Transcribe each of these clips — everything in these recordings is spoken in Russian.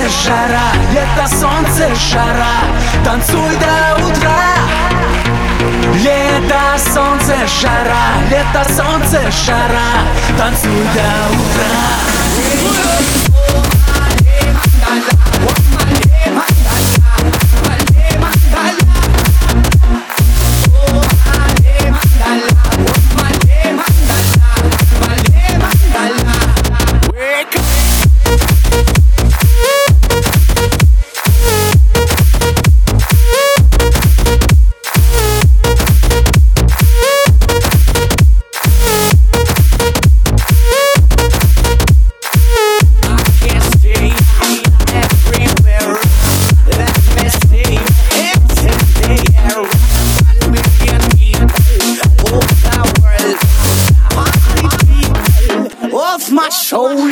жара, лето, солнце, жара. Танцуй до утра. Лето, солнце, жара, лето, солнце, жара. Танцуй до утра. My soul.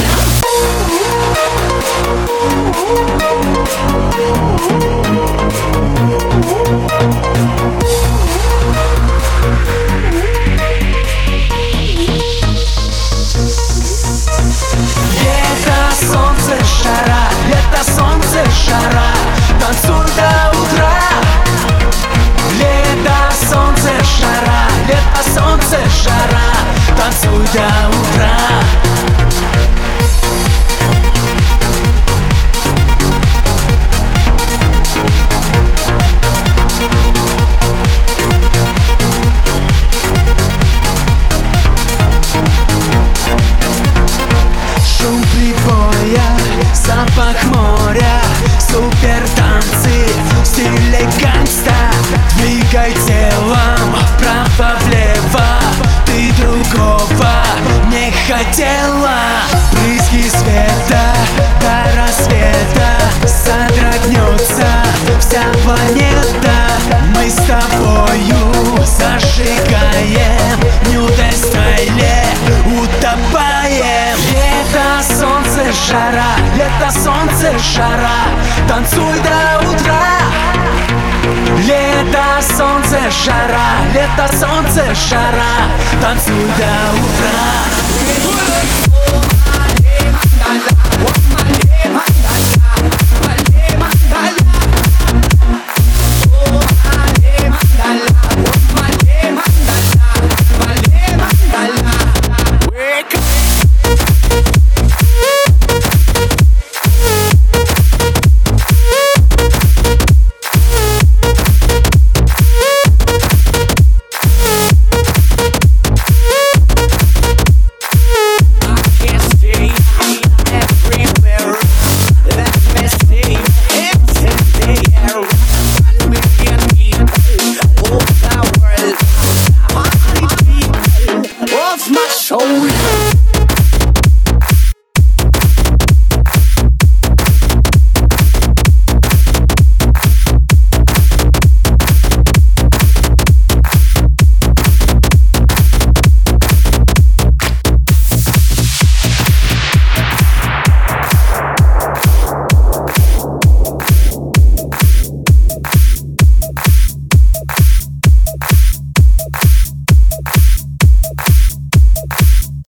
Лето, солнце, жара, лето, солнце, жара. Танцуй до утра. Лето, солнце, жара, лето, солнце, жара. Танцуй до утра. Шум прибоя, запах моря, супер танцы в стиле гангста. Двигай телом вправо-влево, ты другого не хотела. Брызги света до рассвета, содрогнется вся планета. Мы с тобою зажигаем, нюдой стайле утопаем. Лето, солнце, жара, лето, солнце, жара. Танцуй до утра. Лето, солнце, жара, лето, солнце, жара. Танцуй до утра.